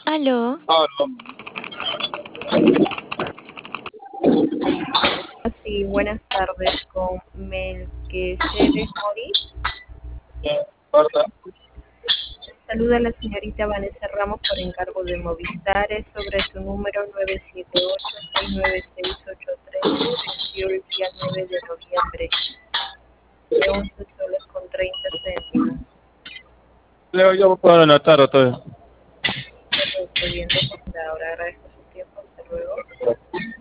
Aló, Ah, no. Sí, buenas tardes con Melquisedes Mori. ¿Verdad? Saluda a la señorita Vanessa Ramos por encargo de Movistar sobre su número 978-696-813, venció el día 9 de noviembre de 11 soles con 30 céntimos. Leo, yo puedo anotar otra vez. Correcto, bien detectado. Ahora agradezco su tiempo. Hasta luego.